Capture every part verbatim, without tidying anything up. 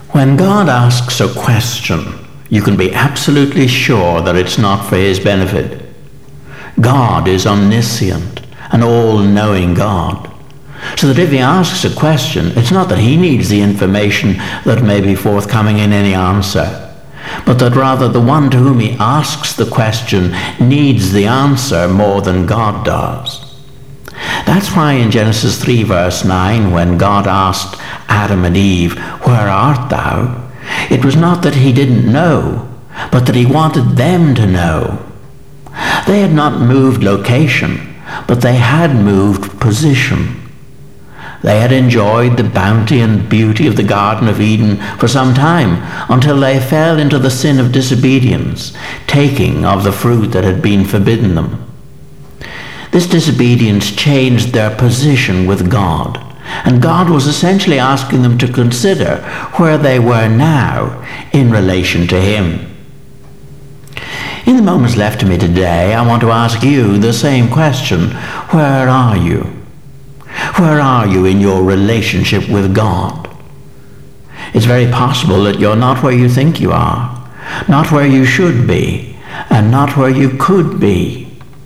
When God asks a question, you can be absolutely sure that it's not for his benefit. God is omniscient, an all-knowing God. So that if he asks a question, it's not that he needs the information that may be forthcoming in any answer, but that rather the one to whom he asks the question needs the answer more than God does. That's why in Genesis three verse nine, when God asked Adam and Eve, "Where art thou?" it was not that he didn't know, but that he wanted them to know. They had not moved location, but they had moved position. They had enjoyed the bounty and beauty of the Garden of Eden for some time, until they fell into the sin of disobedience, taking of the fruit that had been forbidden them. This disobedience changed their position with God, and God was essentially asking them to consider where they were now in relation to him. In the moments left to me today, I want to ask you the same question. Where are you? Where are you in your relationship with God? It's very possible that you're not where you think you are, not where you should be, and not where you could be.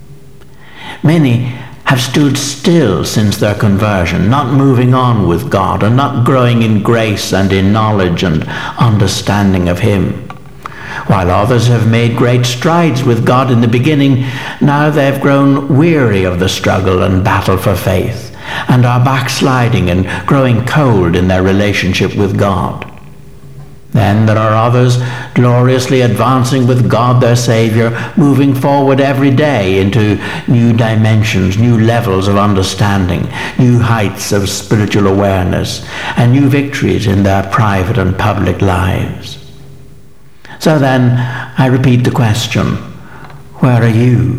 Many have stood still since their conversion, not moving on with God and not growing in grace and in knowledge and understanding of him. While others have made great strides with God in the beginning, now they've grown weary of the struggle and battle for faith, and are backsliding and growing cold in their relationship with God. Then there are others gloriously advancing with God their Savior, moving forward every day into new dimensions, new levels of understanding, new heights of spiritual awareness, and new victories in their private and public lives. So then, I repeat the question, where are you?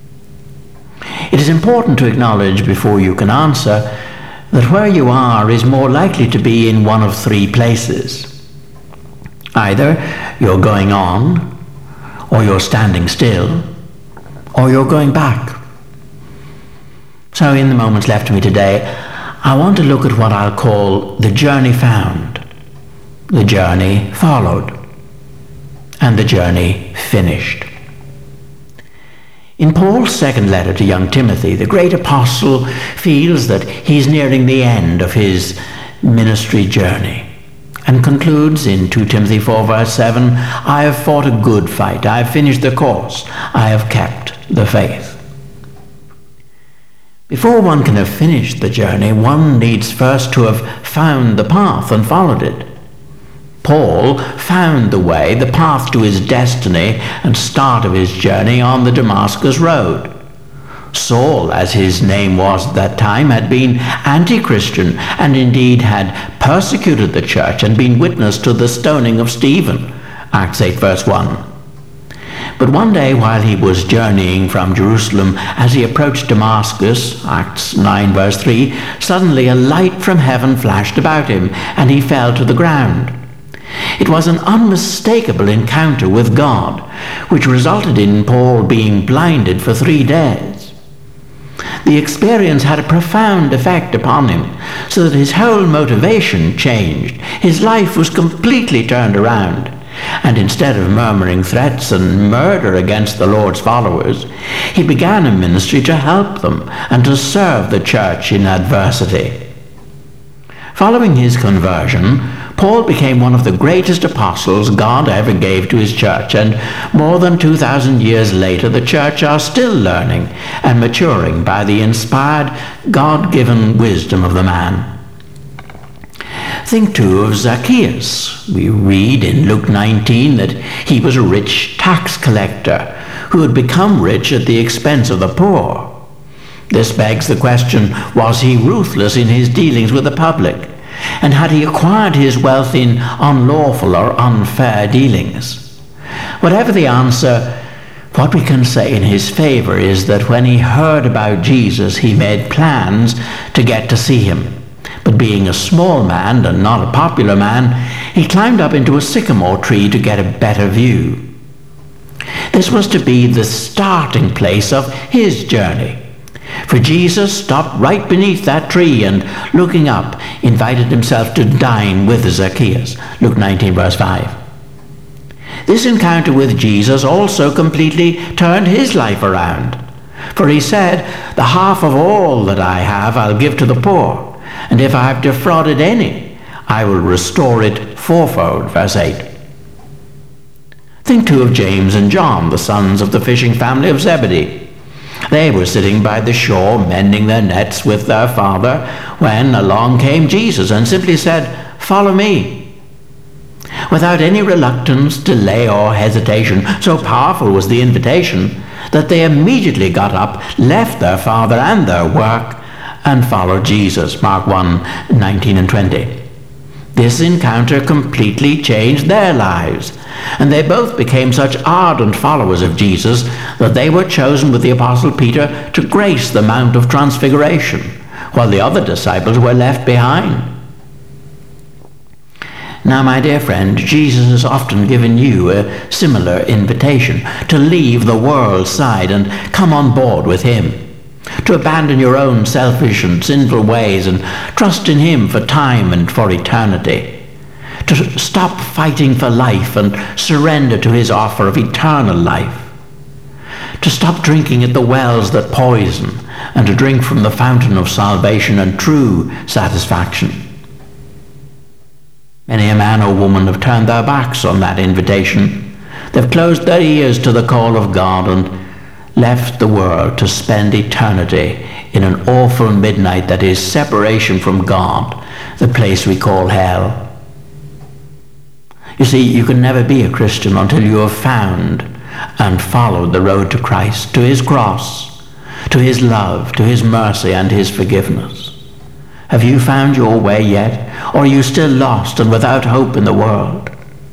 It is important to acknowledge before you can answer that where you are is more likely to be in one of three places. Either you're going on, or you're standing still, or you're going back. So in the moments left to me today, I want to look at what I'll call the journey found, the journey followed, and the journey finished. In Paul's second letter to young Timothy, the great apostle feels that he's nearing the end of his ministry journey, and concludes in Second Timothy four verse seven, "I have fought a good fight, I have finished the course, I have kept the faith." Before one can have finished the journey, one needs first to have found the path and followed it. Paul found the way, the path to his destiny and start of his journey on the Damascus road. Saul, as his name was at that time, had been anti-Christian and indeed had persecuted the church and been witness to the stoning of Stephen, Acts eight verse one. But one day while he was journeying from Jerusalem, as he approached Damascus, Acts nine verse three, suddenly a light from heaven flashed about him, and he fell to the ground. It was an unmistakable encounter with God, which resulted in Paul being blinded for three days. The experience had a profound effect upon him, so that his whole motivation changed. His life was completely turned around, and instead of murmuring threats and murder against the Lord's followers, he began a ministry to help them and to serve the church in adversity. Following his conversion, Paul became one of the greatest apostles God ever gave to his church, and more than two thousand years later the church are still learning and maturing by the inspired, God-given wisdom of the man. Think too of Zacchaeus. We read in Luke nineteen that he was a rich tax collector who had become rich at the expense of the poor. This begs the question, was he ruthless in his dealings with the public? And had he acquired his wealth in unlawful or unfair dealings? Whatever the answer, what we can say in his favor is that when he heard about Jesus, he made plans to get to see him. But being a small man and not a popular man, he climbed up into a sycamore tree to get a better view. This was to be the starting place of his journey. For Jesus stopped right beneath that tree and, looking up, invited himself to dine with Zacchaeus. Luke nineteen, verse five. This encounter with Jesus also completely turned his life around. For he said, "The half of all that I have I'll give to the poor, and if I have defrauded any, I will restore it fourfold." Verse eight. Think too of James and John, the sons of the fishing family of Zebedee. They were sitting by the shore mending their nets with their father when along came Jesus and simply said, "Follow me." Without any reluctance, delay, or hesitation, so powerful was the invitation that they immediately got up, left their father and their work, and followed Jesus. Mark one, nineteen and twenty. This encounter completely changed their lives, and they both became such ardent followers of Jesus that they were chosen with the Apostle Peter to grace the Mount of Transfiguration, while the other disciples were left behind. Now, my dear friend, Jesus has often given you a similar invitation to leave the world's side and come on board with him, to abandon your own selfish and sinful ways and trust in him for time and for eternity, to stop fighting for life and surrender to his offer of eternal life, to stop drinking at the wells that poison and to drink from the fountain of salvation and true satisfaction. Many a man or woman have turned their backs on that invitation. They've closed their ears to the call of God and left the world to spend eternity in an awful midnight that is separation from God, the place we call hell. You see, you can never be a Christian until you have found and followed the road to Christ, to his cross, to his love, to his mercy and his forgiveness. Have you found your way yet, or are you still lost and without hope in the world?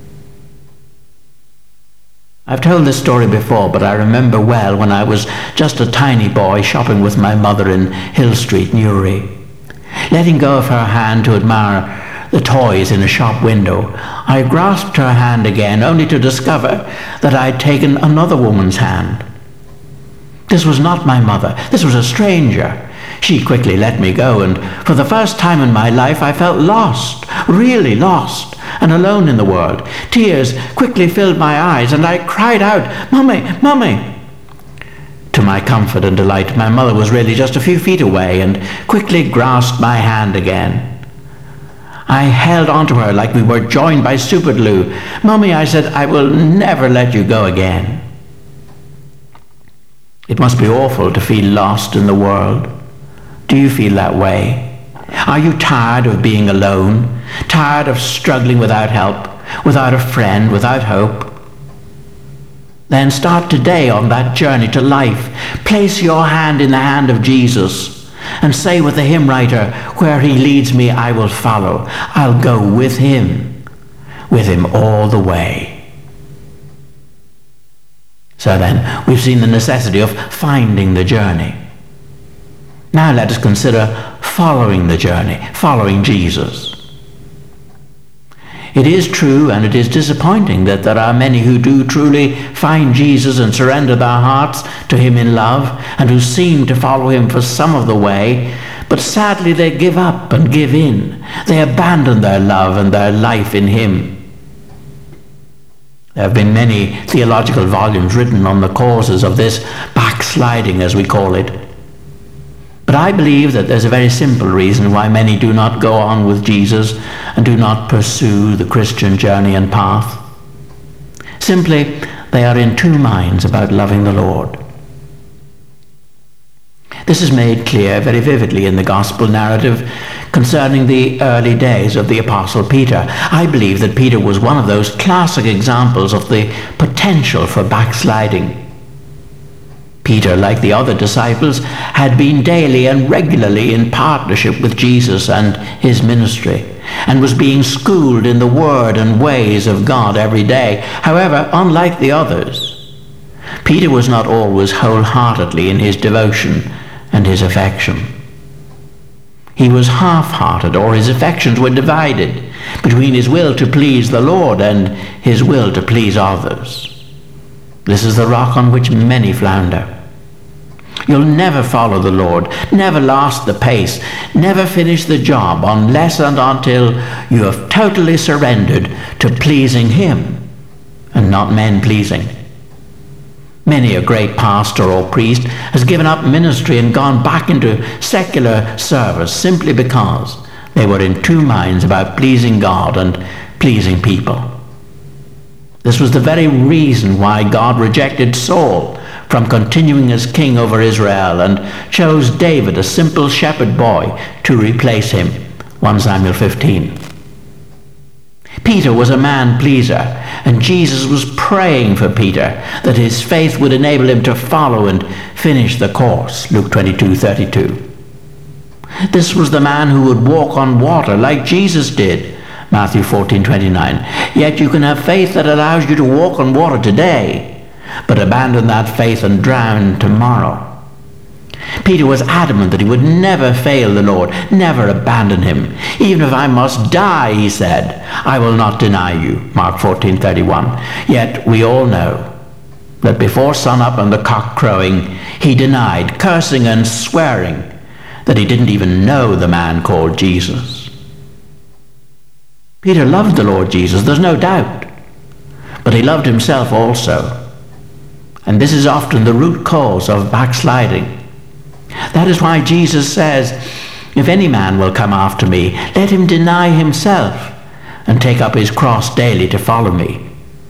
I've told this story before, but I remember well when I was just a tiny boy shopping with my mother in Hill Street, Newry. Letting go of her hand to admire the toys in a shop window, I grasped her hand again, only to discover that I had taken another woman's hand. This was not my mother. This was a stranger. She quickly let me go, and for the first time in my life I felt lost, really lost, and alone in the world. Tears quickly filled my eyes, and I cried out, "Mummy, Mummy!" To my comfort and delight, my mother was really just a few feet away and quickly grasped my hand again. I held onto her like we were joined by superglue. "Mummy," I said, "I will never let you go again." It must be awful to feel lost in the world. Do you feel that way? Are you tired of being alone? Tired of struggling without help, without a friend, without hope? Then start today on that journey to life. Place your hand in the hand of Jesus and say with the hymn writer, "Where he leads me, I will follow. I'll go with him, with him all the way." So then, we've seen the necessity of finding the journey. Now let us consider following the journey, following Jesus. It is true and it is disappointing that there are many who do truly find Jesus and surrender their hearts to him in love and who seem to follow him for some of the way, but sadly they give up and give in. They abandon their love and their life in him. There have been many theological volumes written on the causes of this backsliding, as we call it. But I believe that there's a very simple reason why many do not go on with Jesus and do not pursue the Christian journey and path. Simply, they are in two minds about loving the Lord. This is made clear very vividly in the gospel narrative concerning the early days of the Apostle Peter. I believe that Peter was one of those classic examples of the potential for backsliding. Peter, like the other disciples, had been daily and regularly in partnership with Jesus and his ministry, and was being schooled in the word and ways of God every day. However, unlike the others, Peter was not always wholeheartedly in his devotion and his affection. He was half-hearted, or his affections were divided between his will to please the Lord and his will to please others. This is the rock on which many flounder. You'll never follow the Lord, never last the pace, never finish the job unless and until you have totally surrendered to pleasing Him and not men pleasing. Many a great pastor or priest has given up ministry and gone back into secular service simply because they were in two minds about pleasing God and pleasing people. This was the very reason why God rejected Saul from continuing as king over Israel and chose David, a simple shepherd boy, to replace him. First Samuel fifteen. Peter was a man-pleaser, and Jesus was praying for Peter that his faith would enable him to follow and finish the course. Luke twenty-two thirty-two. This was the man who would walk on water like Jesus did. Matthew fourteen twenty-nine. Yet you can have faith that allows you to walk on water today, but abandon that faith and drown tomorrow. Peter was adamant that he would never fail the Lord, never abandon him. Even if I must die, he said, I will not deny you. Mark fourteen thirty-one. Yet we all know that before sunup and the cock crowing, he denied, cursing and swearing, that he didn't even know the man called Jesus. Peter loved the Lord Jesus, there's no doubt, but he loved himself also. And this is often the root cause of backsliding. That is why Jesus says, if any man will come after me, let him deny himself and take up his cross daily to follow me.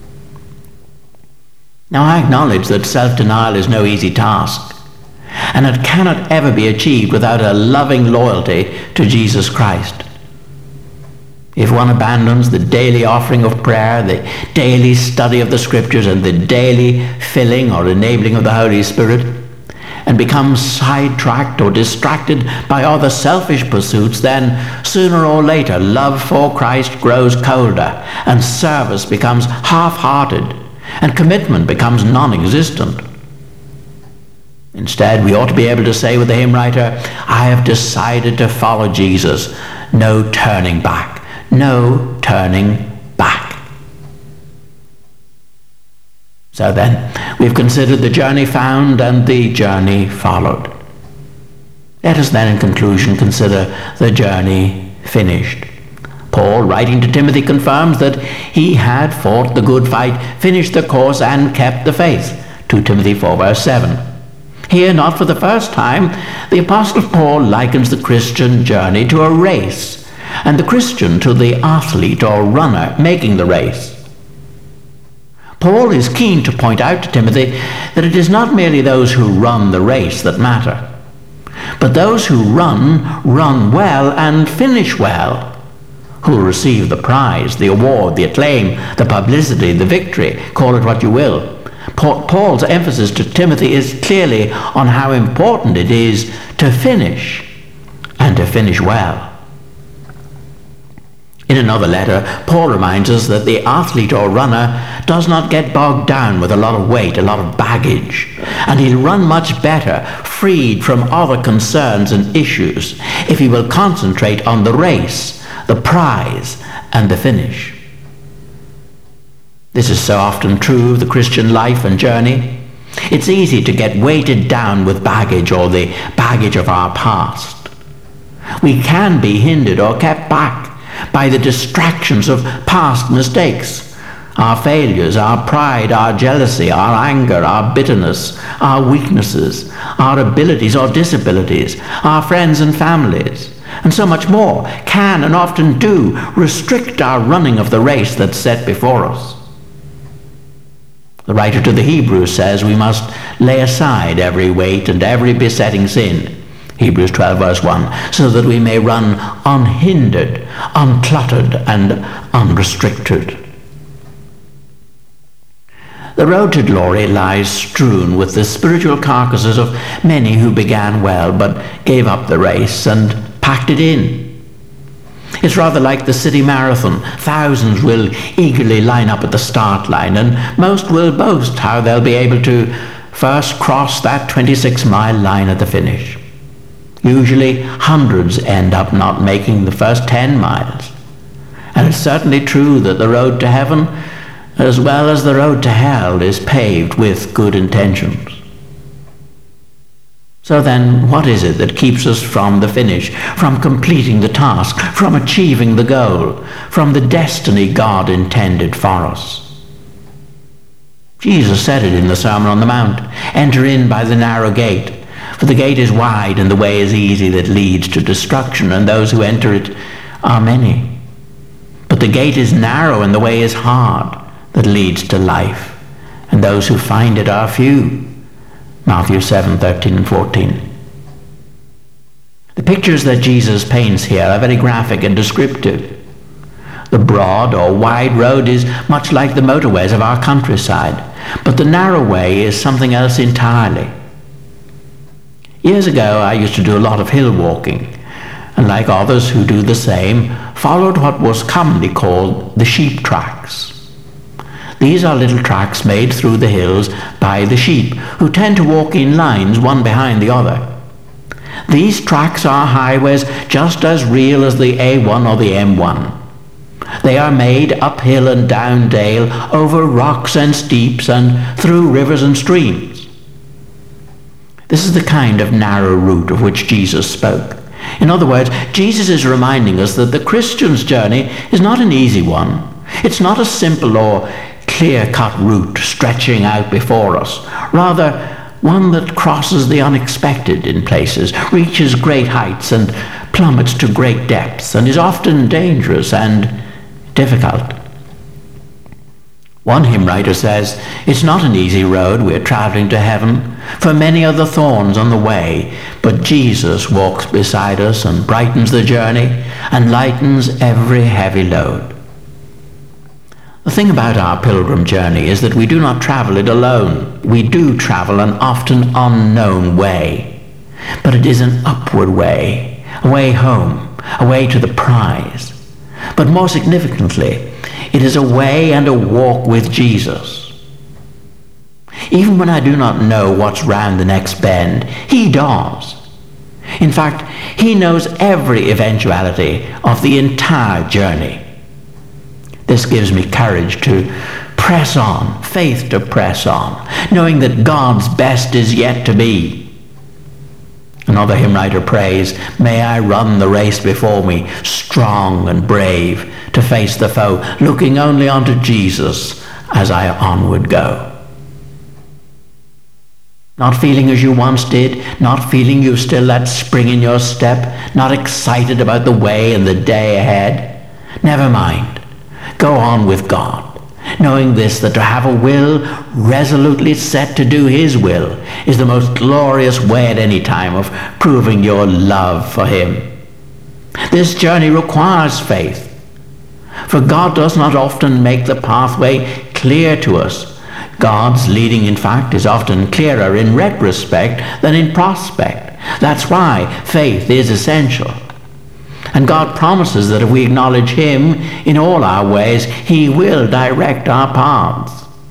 Now I acknowledge that self-denial is no easy task, and it cannot ever be achieved without a loving loyalty to Jesus Christ. If one abandons the daily offering of prayer, the daily study of the Scriptures, and the daily filling or enabling of the Holy Spirit, and becomes sidetracked or distracted by other selfish pursuits, then sooner or later love for Christ grows colder, and service becomes half-hearted, and commitment becomes non-existent. Instead, we ought to be able to say with the hymn writer, I have decided to follow Jesus, no turning back. No turning back. So then, we've considered the journey found and the journey followed. Let us then in conclusion consider the journey finished. Paul, writing to Timothy, confirms that he had fought the good fight, finished the course, and kept the faith. Second Timothy four verse seven. Here, not for the first time, the Apostle Paul likens the Christian journey to a race, and the Christian to the athlete or runner making the race. Paul is keen to point out to Timothy that it is not merely those who run the race that matter, but those who run, run well and finish well, who will receive the prize, the award, the acclaim, the publicity, the victory, call it what you will. Paul's emphasis to Timothy is clearly on how important it is to finish, and to finish well. In another letter, Paul reminds us that the athlete or runner does not get bogged down with a lot of weight, a lot of baggage, and he'll run much better, freed from other concerns and issues, if he will concentrate on the race, the prize, and the finish. This is so often true of the Christian life and journey. It's easy to get weighted down with baggage or the baggage of our past. We can be hindered or kept back by the distractions of past mistakes, our failures, our pride, our jealousy, our anger, our bitterness, our weaknesses, our abilities or disabilities, our friends and families, and so much more can and often do restrict our running of the race that's set before us. The writer to the Hebrews says we must lay aside every weight and every besetting sin, Hebrews twelve verse one, so that we may run unhindered, uncluttered, and unrestricted. The road to glory lies strewn with the spiritual carcasses of many who began well but gave up the race and packed it in. It's rather like the city marathon. Thousands will eagerly line up at the start line, and most will boast how they'll be able to first cross that twenty-six mile line at the finish. Usually hundreds end up not making the first ten miles. And it's certainly true that the road to heaven, as well as the road to hell, is paved with good intentions. So then, what is it that keeps us from the finish, from completing the task, from achieving the goal, from the destiny God intended for us? Jesus said it in the Sermon on the Mount, "Enter in by the narrow gate, for the gate is wide and the way is easy that leads to destruction, and those who enter it are many. But the gate is narrow and the way is hard that leads to life, and those who find it are few." Matthew seven, thirteen and fourteen. The pictures that Jesus paints here are very graphic and descriptive. The broad or wide road is much like the motorways of our countryside, but the narrow way is something else entirely. Years ago, I used to do a lot of hill walking, and like others who do the same, followed what was commonly called the sheep tracks. These are little tracks made through the hills by the sheep, who tend to walk in lines one behind the other. These tracks are highways just as real as the A one or the M one. They are made uphill and down dale, over rocks and steeps, and through rivers and streams. This is the kind of narrow route of which Jesus spoke. In other words, Jesus is reminding us that the Christian's journey is not an easy one. It's not a simple or clear-cut route stretching out before us. Rather, one that crosses the unexpected in places, reaches great heights and plummets to great depths, and is often dangerous and difficult. One hymn writer says, "It's not an easy road we're traveling to heaven, for many are the thorns on the way, but Jesus walks beside us and brightens the journey and lightens every heavy load." The thing about our pilgrim journey is that we do not travel it alone. We do travel an often unknown way, but it is an upward way, a way home, a way to the prize. But more significantly, it is a way and a walk with Jesus. Even when I do not know what's round the next bend, he does. In fact, he knows every eventuality of the entire journey. This gives me courage to press on, faith to press on, knowing that God's best is yet to be. Another hymn writer prays, "May I run the race before me, strong and brave, to face the foe, looking only unto Jesus as I onward go." Not feeling as you once did, not feeling you've still that spring in your step, not excited about the way and the day ahead? Never mind. Go on with God, knowing this, that to have a will resolutely set to do his will is the most glorious way at any time of proving your love for him. This journey requires faith, for God does not often make the pathway clear to us. God's leading, in fact, is often clearer in retrospect than in prospect. That's why faith is essential. And God promises that if we acknowledge him in all our ways, he will direct our paths.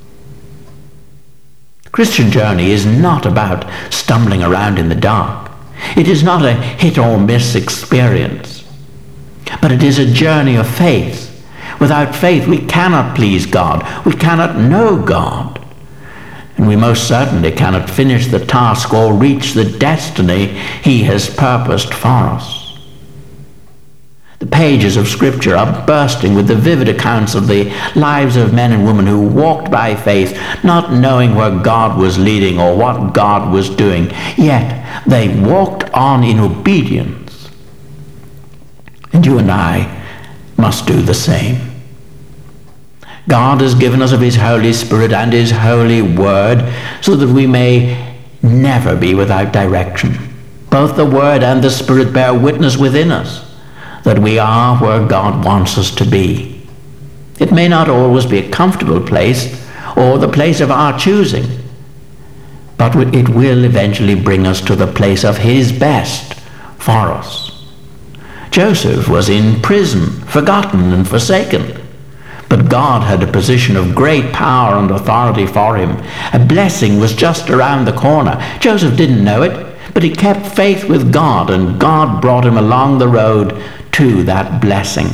The Christian journey is not about stumbling around in the dark. It is not a hit or miss experience. But it is a journey of faith. Without faith, we cannot please God. We cannot know God. And we most certainly cannot finish the task or reach the destiny he has purposed for us. The pages of Scripture are bursting with the vivid accounts of the lives of men and women who walked by faith, not knowing where God was leading or what God was doing, yet they walked on in obedience. And you and I must do the same. God has given us of his Holy Spirit and his holy word so that we may never be without direction. Both the word and the Spirit bear witness within us that we are where God wants us to be. It may not always be a comfortable place or the place of our choosing, but it will eventually bring us to the place of his best for us. Joseph was in prison, forgotten and forsaken, but God had a position of great power and authority for him. A blessing was just around the corner. Joseph didn't know it, but he kept faith with God, and God brought him along the road to that blessing.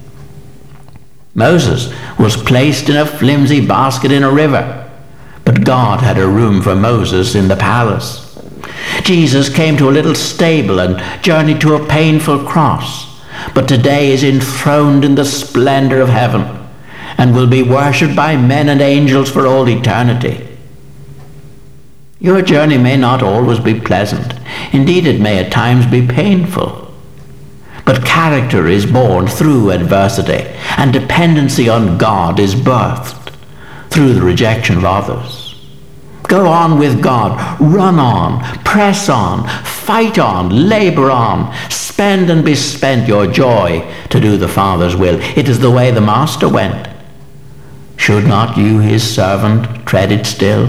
Moses was placed in a flimsy basket in a river, but God had a room for Moses in the palace. Jesus came to a little stable and journeyed to a painful cross, but today is enthroned in the splendor of heaven and will be worshipped by men and angels for all eternity. Your journey may not always be pleasant. Indeed, it may at times be painful. But character is born through adversity, and dependency on God is birthed through the rejection of others. Go on with God. Run on. Press on. Fight on. Labor on. Spend and be spent your joy to do the Father's will. It is the way the Master went. Should not you, his servant, tread it still?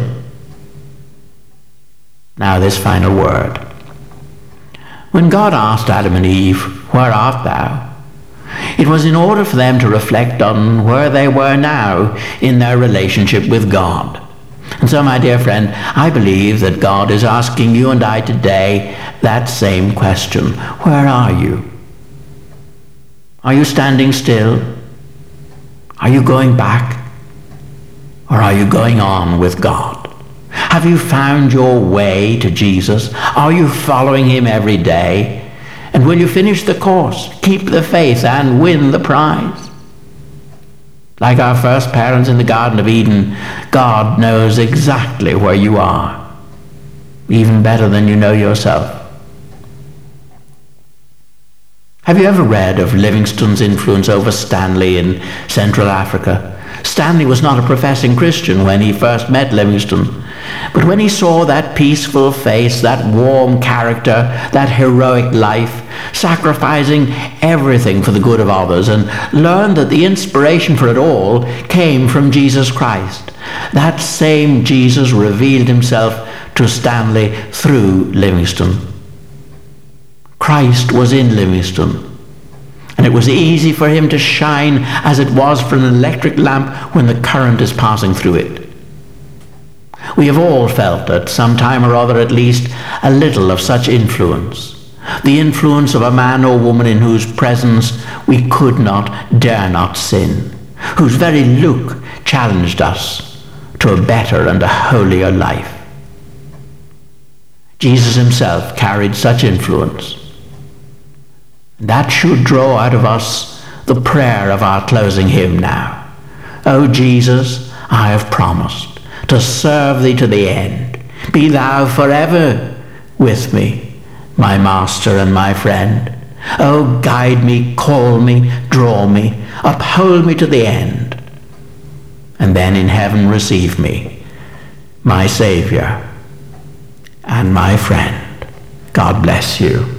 Now this final word. When God asked Adam and Eve, "Where art thou?" it was in order for them to reflect on where they were now in their relationship with God. And so, my dear friend, I believe that God is asking you and I today that same question. Where are you? Are you standing still? Are you going back? Or are you going on with God? Have you found your way to Jesus? Are you following him every day? And will you finish the course, keep the faith, and win the prize? Like our first parents in the Garden of Eden, God knows exactly where you are, even better than you know yourself. Have you ever read of Livingstone's influence over Stanley in Central Africa? Stanley was not a professing Christian when he first met Livingstone, but when he saw that peaceful face, that warm character, that heroic life, sacrificing everything for the good of others, and learned that the inspiration for it all came from Jesus Christ, that same Jesus revealed himself to Stanley through Livingstone. Christ was in Livingstone, and it was easy for him to shine as it was for an electric lamp when the current is passing through it. We have all felt at some time or other at least a little of such influence, the influence of a man or woman in whose presence we could not, dare not sin, whose very look challenged us to a better and a holier life. Jesus himself carried such influence. That should draw out of us the prayer of our closing hymn now. O Jesus, I have promised to serve thee to the end. Be thou forever with me, my master and my friend. O guide me, call me, draw me, uphold me to the end. And then in heaven receive me, my Savior and my friend. God bless you.